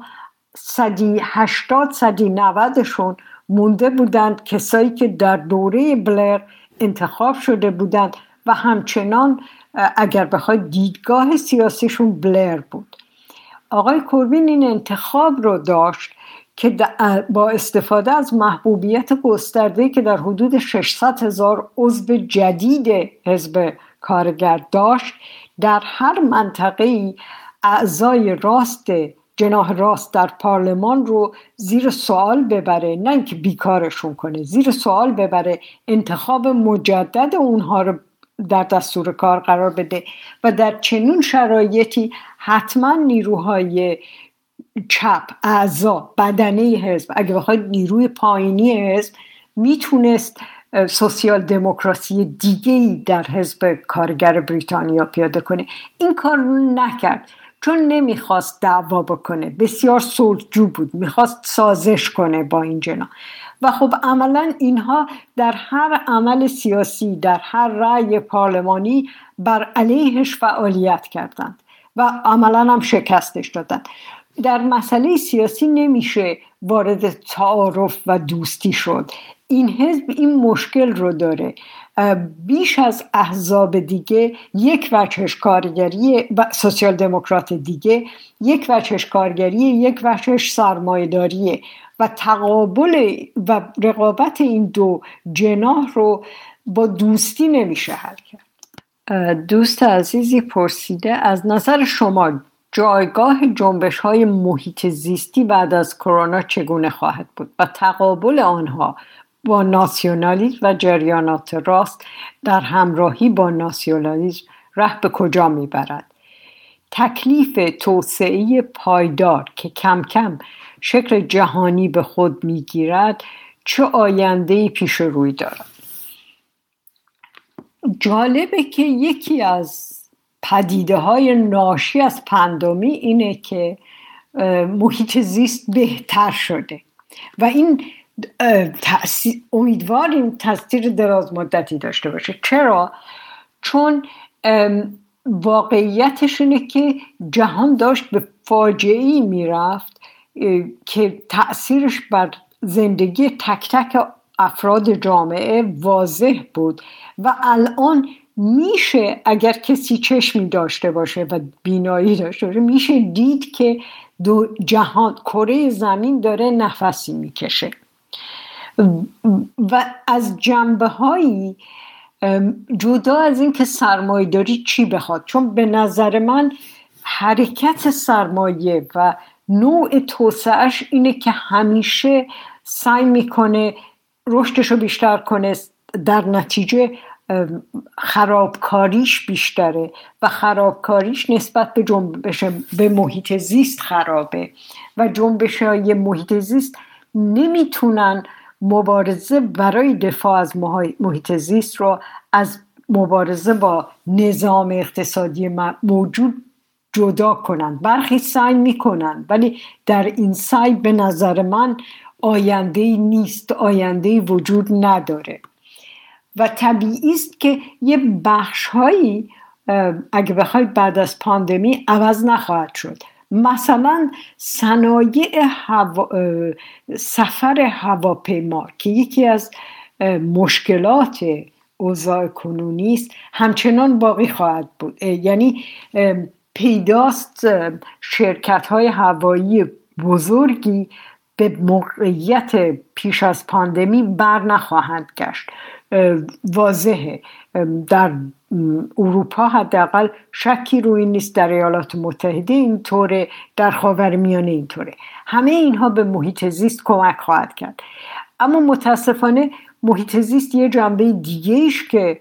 180-190شون مونده بودند، کسایی که در دوره بلر انتخاب شده بودند و همچنان اگر بخواید دیدگاه سیاسیشون بلر بود. آقای کوربین این انتخاب رو داشت که با استفاده از محبوبیت گسترده‌ای که در حدود 600,000 عضو جدید حزب کارگر داشت، در هر منطقه‌ای اعضای راست جناح راست در پارلمان رو زیر سوال ببره، نه اینکه بیکارشون کنه، زیر سوال ببره، انتخاب مجدد اونها رو در دستور کار قرار بده و در چنین شرایطی حتما نیروهای چپ، اعضا، بدنه حزب، اگه بخواید نیروی پایینی حزب، میتونست سوسیال دموکراسی دیگه‌ای در حزب کارگر بریتانیا پیاده کنه. این کار رو نکرد چون نمیخواست دعوا بکنه، بسیار صلحجو بود، میخواست سازش کنه با این جناح و خب عملا اینها در هر عمل سیاسی، در هر رأی پارلمانی بر علیهش فعالیت کردند و عملا هم شکستش دادند. در مسئله سیاسی نمیشه وارد تعارف و دوستی شد. این حزب این مشکل رو داره، بیش از احزاب دیگه یک وجهش کارگری و سوسیال دموکرات دیگه، یک وجهش کارگریه، یک وجهش سرمایه‌داریه و تقابل و رقابت این دو جناح رو با دوستی نمیشه حل کرد. دوست عزیزی پرسیده از نظر شما جایگاه جنبش‌های محیط زیستی بعد از کرونا چگونه خواهد بود و تقابل آنها با ناسیونالیسم و جریانات راست در همراهی با ناسیونالیسم راه به کجا میبرد؟ تکلیف توسعه پایدار که کم کم شکل جهانی به خود میگیرد چه آینده‌ای پیش روی دارد؟ جالبه که یکی از پدیده‌های ناشی از پاندمی اینه که محیط زیست بهتر شده و این امیدواریم تاثیر دراز مدتی داشته باشه. چرا؟ چون واقعیتش اینه که جهان داشت به فاجعه‌ای میرفت که تأثیرش بر زندگی تک تک افراد جامعه واضح بود و الان میشه اگر کسی چشمی داشته باشه و بینایی داشته باشه میشه دید که جهان، کره زمین داره نفسی میکشه و از جنبه‌هایی جدا از این که سرمایه‌داری چی بخواد، چون به نظر من حرکت سرمایه و نوع توسعهش اینه که همیشه سعی میکنه رشدش رو بیشتر کنه، در نتیجه خرابکاریش بیشتره و خرابکاریش نسبت به جنبش به محیط زیست خرابه و جنبش‌های محیط زیست نمیتونن مبارزه برای دفاع از محیط زیست رو از مبارزه با نظام اقتصادی موجود جدا کنن. برخی سعی میکنن ولی در این سعی به نظر من آینده‌ای نیست، آینده‌ای وجود نداره و طبیعی است که یه بخش‌هایی اگه بخواید بعد از پاندمی عوض نخواهد شد. مثلا صنایع سفر هواپیما که یکی از مشکلات اوضاع کنونی است همچنان باقی خواهد بود. یعنی پیداست شرکت‌های هوایی بزرگی به موقعیت پیش از پاندمی بر نخواهند گشت. واضحه در اروپا حداقل شکی روی نیست، در ایالات متحده اینطوره، در خاورمیانه اینطوره. همه اینها به محیط زیست کمک خواهد کرد. اما متاسفانه محیط زیست یه جنبه دیگه‌ایش که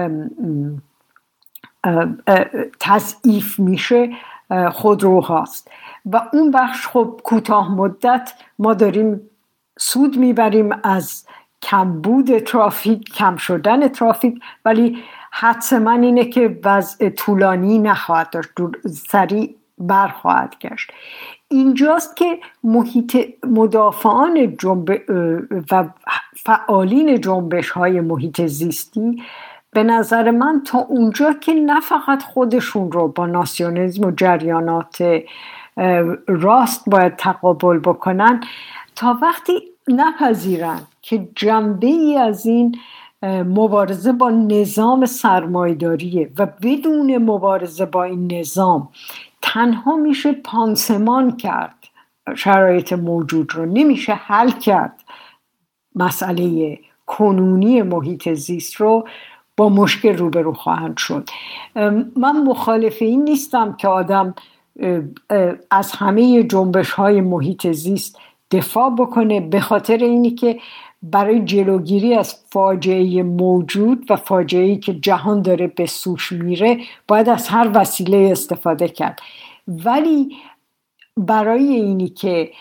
تضعیف میشه خودروهاست و اون بخش خب کوتاه مدت ما داریم سود میبریم از کمبود ترافیک، کم شدن ترافیک، ولی حتما اینه که وضع طولانی نخواهد داشت، سریع برخواهد گشت. اینجاست که مدافعان و فعالین جنبش های محیط زیستی به نظر من تا اونجا که نه فقط خودشون رو با ناسیونالیسم و جریانات راست باید تقابل بکنن، تا وقتی نپذیرن که جنبه ای از این مبارزه با نظام سرمایه‌داریه و بدون مبارزه با این نظام تنها میشه پانسمان کرد شرایط موجود رو، نمیشه حل کرد مسئله کنونی محیط زیست رو، با مشکل روبرو خواهند شد. من مخالف این نیستم که آدم از همه جنبش های محیط زیست دفاع بکنه، به خاطر اینی که برای جلوگیری از فاجعه موجود و فاجعه‌ای که جهان داره به سوش میره باید از هر وسیله استفاده کرد. ولی برای اینی که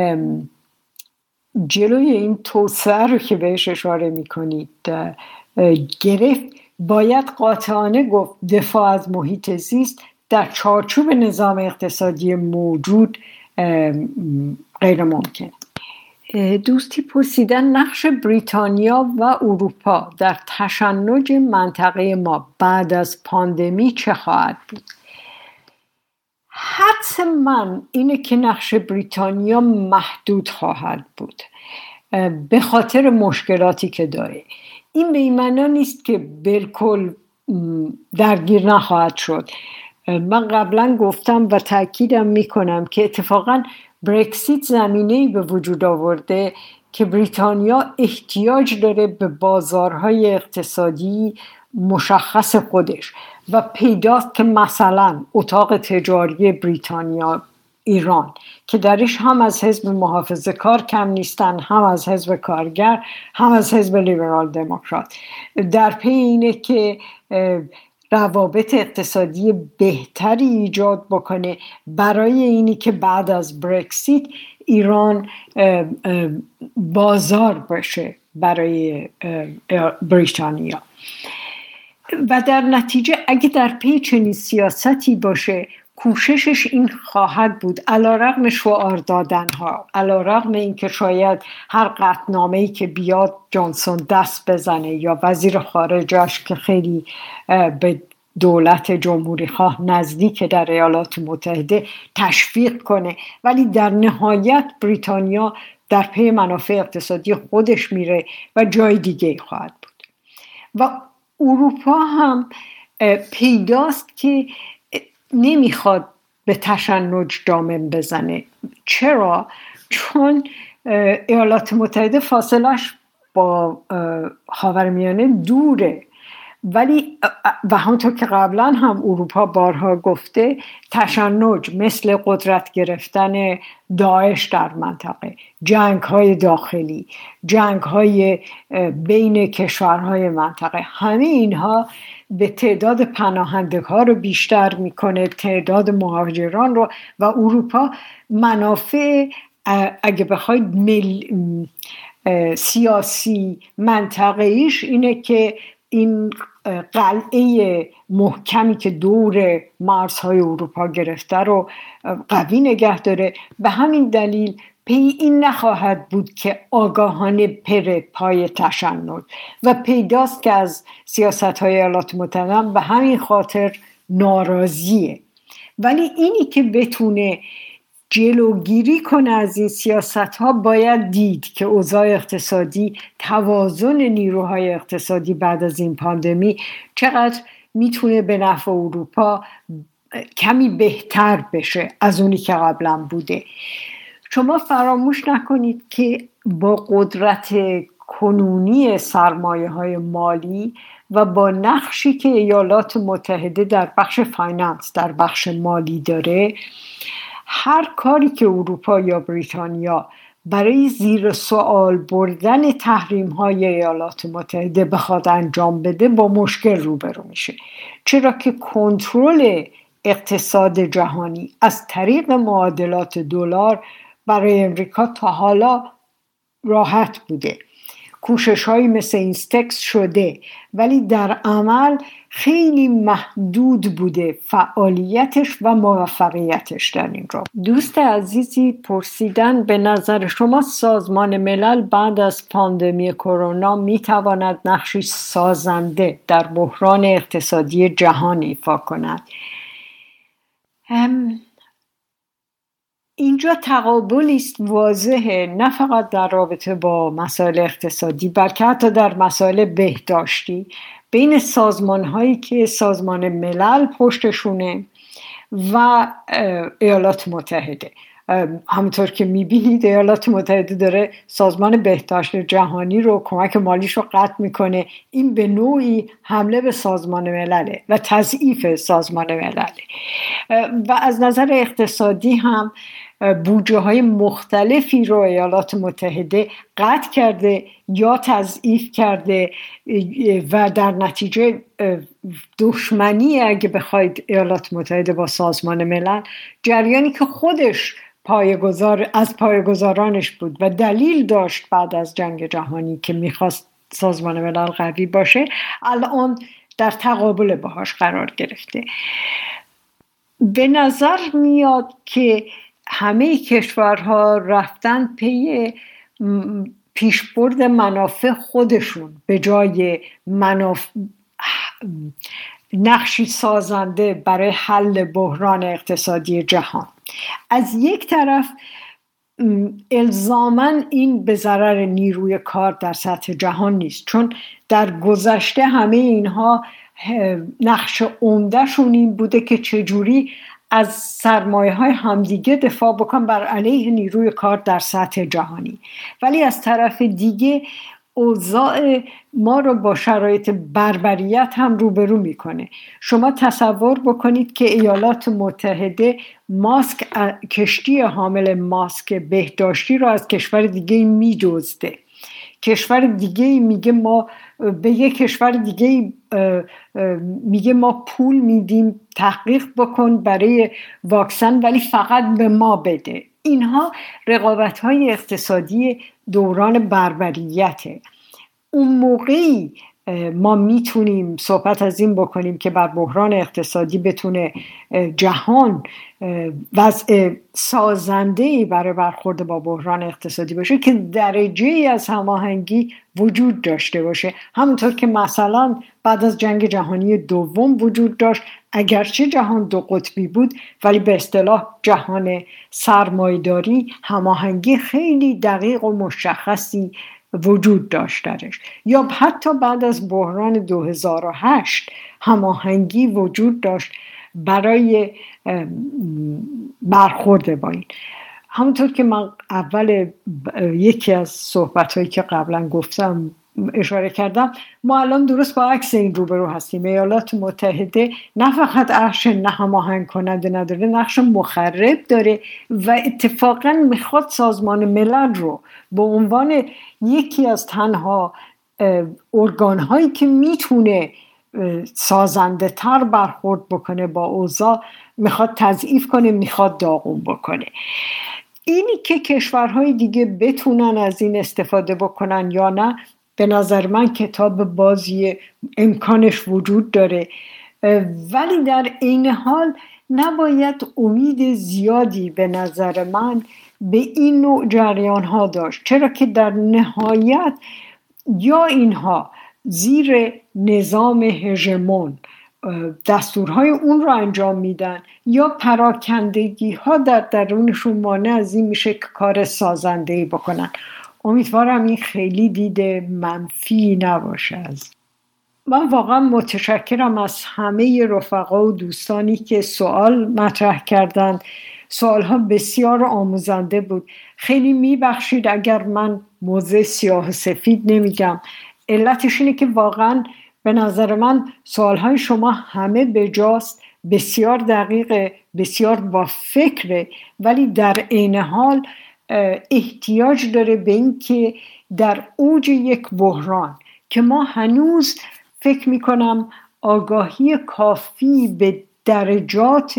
جلوی این توسعه رو که بهش اشاره میکنید گرفت، باید قاطعانه گفت دفاع از محیط زیست در چارچوب نظام اقتصادی موجود غیر ممکنه. دوستی پرسیدن نقش بریتانیا و اروپا در تشنج منطقه ما بعد از پاندمی چه خواهد بود؟ حتما اینه که نقش بریتانیا محدود خواهد بود به خاطر مشکلاتی که داره. این به این معنا نیست که بالکل درگیر نخواهد شد. من قبلا گفتم و تأکیدم میکنم که اتفاقا برکسیت زمینه‌ای به وجود آورده که بریتانیا احتیاج داره به بازارهای اقتصادی مشخص خودش و پیداست که مثلا اتاق تجاری بریتانیا ایران که درش هم از حزب محافظه کار کم نیستن، هم از حزب کارگر، هم از حزب لیبرال دموکرات، در پی اینه که روابط اقتصادی بهتری ایجاد بکنه برای اینی که بعد از برکسیت ایران بازار بشه برای بریتانیا. و در نتیجه اگه در پی چنین سیاستی باشه کوششش این خواهد بود، علیرغم شعار دادنها، علیرغم اینکه شاید هر قطعنامه‌ای که بیاد جانسون دست بزنه یا وزیر خارجش که خیلی به دولت جمهوری خواه نزدیک در ایالات متحده تشویق کنه، ولی در نهایت بریتانیا در پی منافع اقتصادی خودش میره و جای دیگه خواهد بود. و اروپا هم پیداست که نمیخواد به تشنج دامن بزنه. چرا؟ چون ایالات متحده فاصلش با خاورمیانه دوره، ولی و همونطور که قبلا هم اروپا بارها گفته تشنج مثل قدرت گرفتن داعش در منطقه، جنگ‌های داخلی، جنگ‌های بین کشورهای منطقه، همه اینها به تعداد پناهندگان رو بیشتر میکنه، تعداد مهاجران رو، و اروپا منافع اگه بخواید سیاسی منطقه‌ایش اینه که این قلعه محکمی که دور مرزهای اروپا گرفته رو قوی نگه داره. به همین دلیل پی این نخواهد بود که آگاهانه پر پای تشنج، و پیداست که از سیاست‌های ایالات متحده به همین خاطر ناراضیه. ولی اینی که بتونه جلوگیری کنه از این سیاست‌ها، باید دید که اوضاع اقتصادی، توازن نیروهای اقتصادی بعد از این پاندمی چقدر میتونه به نفع اروپا کمی بهتر بشه از اونی که قبلا بوده. شما فراموش نکنید که با قدرت کنونی سرمایه‌های مالی و با نقشی که ایالات متحده در بخش فایننس، در بخش مالی داره، هر کاری که اروپا یا بریتانیا برای زیر سوال بردن تحریم‌های ایالات متحده بخواد انجام بده با مشکل روبرو میشه، چرا که کنترل اقتصاد جهانی از طریق معادلات دلار برای امریکا تا حالا راحت بوده. کوشش‌هایی مثل اینستکس شده، ولی در عمل خیلی محدود بوده فعالیتش و موفقیتش در این راه. دوست عزیزی پرسیدن به نظر شما سازمان ملل بعد از پاندمی کرونا میتواند نقشی سازنده در بحران اقتصادی جهان ایفا کند؟ اینجا تقابلی است واضحه، نه فقط در رابطه با مسائل اقتصادی بلکه حتی در مسائل بهداشتی، بین سازمان‌هایی که سازمان ملل پشتشونه و ایالات متحده. همونطور که میبینید ایالات متحده داره سازمان بهداشت جهانی رو، کمک مالیش رو قطع میکنه. این به نوعی حمله به سازمان ملله و تضعیف سازمان ملله. و از نظر اقتصادی هم بودجه های مختلفی رو ایالات متحده قطع کرده یا تضعیف کرده و در نتیجه دشمنی، اگه بخواید، ایالات متحده با سازمان ملل، جریانی که خودش از پایه‌گذارانش بود و دلیل داشت بعد از جنگ جهانی که میخواست سازمان ملل قوی باشه، الان در تقابل باهاش قرار گرفته. به نظر میاد که همه کشورها رفتن پی پیشبرد منافع خودشون به جای نقشی سازنده برای حل بحران اقتصادی جهان. از یک طرف الزاماً این به ضرر نیروی کار در سطح جهان نیست، چون در گذشته همه اینها نقش عمده‌شون این بوده که چجوری از سرمایه‌های همدیگه دفاع بکن بر علیه نیروی کار در سطح جهانی. ولی از طرف دیگه اوضاع ما رو با شرایط بربریت هم روبرو میکنه. شما تصور بکنید که ایالات متحده کشتی حامل ماسک بهداشتی رو از کشور دیگه میدزده. کشور دیگه میگه ما به یک کشور دیگه میگه ما پول میدیم تحقیق بکن برای واکسن، ولی فقط به ما بده. اینها رقابت‌های اقتصادی دوران بربریته. اون موقعی ما میتونیم صحبت از این بکنیم که بر بحران اقتصادی بتونه جهان وضع سازنده‌ای برای برخورد با بحران اقتصادی باشه که درجه‌ای از هماهنگی وجود داشته باشه، همونطور که مثلا بعد از جنگ جهانی دوم وجود داشت. اگرچه جهان دو قطبی بود، ولی به اصطلاح جهان سرمایه‌داری هماهنگی خیلی دقیق و مشخصی وجود داشت درش. یا حتی بعد از بحران 2008 هماهنگی وجود داشت برای برخورد با این. همونطور که من اول یکی از صحبت‌هایی که قبلا گفتم اشاره کردم، ما الان درست با عکس این روبرو هستیم. ایالات متحده نه فقط نقش هماهنگ کننده نداره، نقش مخرب داره و اتفاقا میخواد سازمان ملل رو به عنوان یکی از تنها ارگان‌هایی که میتونه سازنده تر برخورد بکنه با اوضاع، میخواد تضعیف کنه، میخواد داغون بکنه. اینی که کشورهای دیگه بتونن از این استفاده بکنن یا نه، به نظر من کتاب بازی امکانش وجود داره، ولی در این حال نباید امید زیادی به نظر من به این نوع جریان ها داشت، چرا که در نهایت یا اینها زیر نظام هژمون دستورهای اون رو انجام میدن، یا پراکندگی ها در درونشون مانع از این میشه که کار سازنده‌ای بکنن. امیدوارم این خیلی دیده منفی نباشه. من واقعا متشکرم از همه رفقا و دوستانی که سوال مطرح کردن، سوالها بسیار آموزنده بود. خیلی میبخشید اگر من موضع سیاه سفید نمیگم، علتش اینه که واقعا به نظر من سوالهای شما همه بجاست، بسیار دقیقه، بسیار با فکره، ولی در عین حال احتیاج داره به این که در اوج یک بحران که ما هنوز فکر میکنم آگاهی کافی به درجات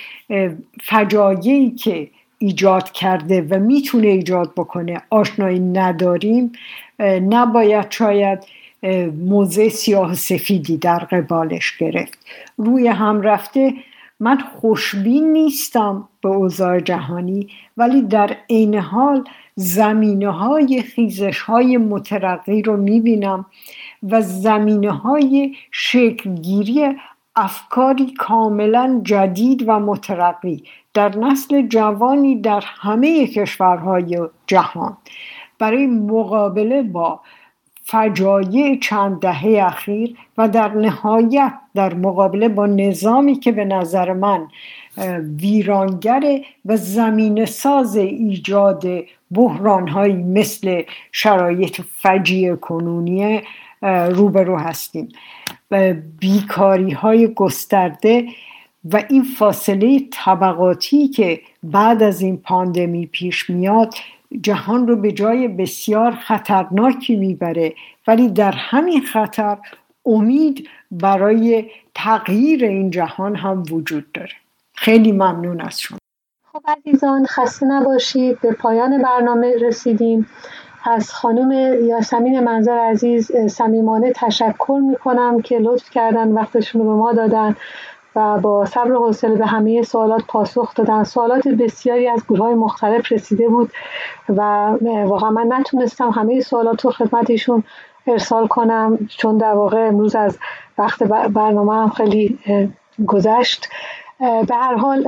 فجایعی که ایجاد کرده و میتونه ایجاد بکنه آشنایی نداریم، نباید شاید موضع سیاه سفیدی در قبالش گرفت. روی هم رفته من خوشبین نیستم به اوضاع جهانی، ولی در عین حال زمینه‌های خیزش‌های مترقی رو می‌بینم و زمینه‌های شکلگیری افکاری کاملا جدید و مترقی در نسل جوانی در همه کشورهای جهان برای مقابله با فجایع چند دهه اخیر و در نهایت در مقابله با نظامی که به نظر من ویرانگر و زمینه ساز ایجاد بحران‌هایی مثل شرایط فجیع کنونی روبرو هستیم. بیکاری‌های گسترده و این فاصله طبقاتی که بعد از این پاندمی پیش میاد جهان رو به جای بسیار خطرناکی میبره، ولی در همین خطر امید برای تغییر این جهان هم وجود داره. خیلی ممنون از شما. خب عزیزان خسته نباشید، به پایان برنامه رسیدیم. از خانم یاسمین منظر عزیز صمیمانه تشکر میکنم که لطف کردن وقتشون رو به ما دادن و با صبر و حوصله به همه سوالات پاسخ دادن. سوالات بسیاری از گروه‌های مختلف رسیده بود و واقعا من نتونستم همه سوالات رو خدمتشون ارسال کنم، چون در واقع امروز از وقت برنامه هم خیلی گذشت. به هر حال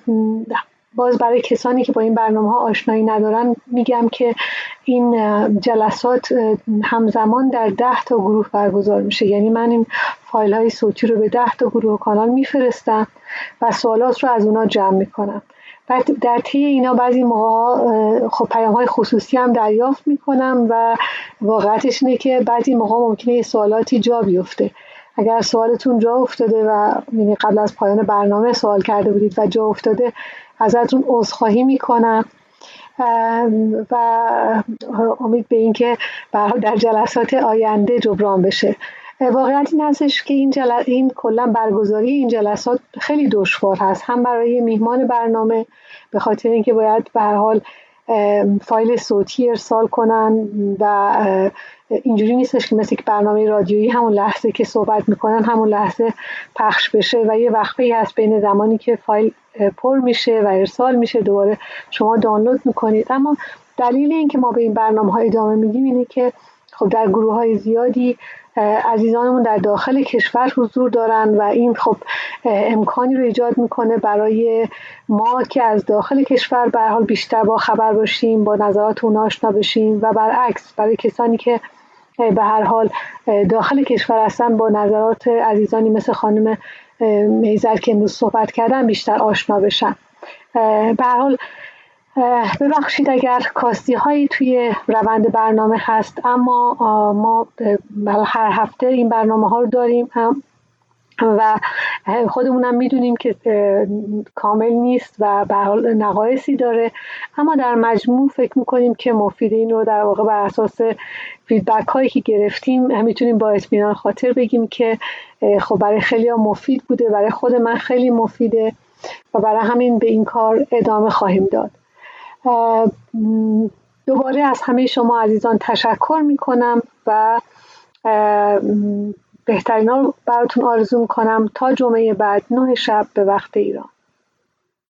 باز برای کسانی که با این برنامه ها آشنایی ندارن میگم که این جلسات همزمان در 10 تا گروه برگزار میشه، یعنی من این فایل های صوتی رو به 10 تا گروه و کانال میفرستم و سوالات رو از اونا جمع میکنم. بعد در طی اینا بعضی موقع خب پیام های خصوصی هم دریافت میکنم و واقعیتش اینه که بعضی موقع ممکنه یه سوالاتی جا بیفته. اگر سوالتون جا افتاده و یعنی قبل از پایان برنامه سوال کرده بودید و جا افتاده ازتون عذرخواهی میکنم و امید به این که در جلسات آینده جبران بشه. واقعیت این هستش که این کلا برگزاری این جلسات خیلی دشوار هست، هم برای میهمان برنامه به خاطر اینکه باید به هر حال فایل صوتی ارسال کنن و اینجوری نیستش که مثل برنامه رادیویی همون لحظه که صحبت میکنن همون لحظه پخش بشه و یه وقفه‌ای هست بین زمانی که فایل پر میشه و ارسال میشه دوباره شما دانلود میکنید. اما دلیل این که ما به این برنامه ها ادامه میدیم اینه که خب در گروه های زیادی عزیزانمون در داخل کشور حضور دارن و این خب امکانی رو ایجاد میکنه برای ما که از داخل کشور به هر حال بیشتر با خبر باشیم، با نظرات اون آشنا بشیم و برعکس برای کسانی که به هر حال داخل کشور هستن با نظرات عزیزانی مثل خانم میزر که امروز صحبت کردن بیشتر آشنا بشن. به هر حال ببخشید اگر کاستی هایی توی روند برنامه هست، اما ما هر هفته این برنامه ها رو داریم و خودمونم میدونیم که کامل نیست و به هر حال نقایصی داره، اما در مجموع فکر میکنیم که مفیده. این رو در واقع بر اساس فیدبک هایی که گرفتیم میتونیم با اطمینان خاطر بگیم که خب برای خیلی ها مفید بوده، برای خود من خیلی مفیده و برای همین به این کار ادامه خواهیم داد. دوباره از همه شما عزیزان تشکر میکنم و بهترین ها براتون آرزو میکنم تا جمعه بعد 9 شب به وقت ایران.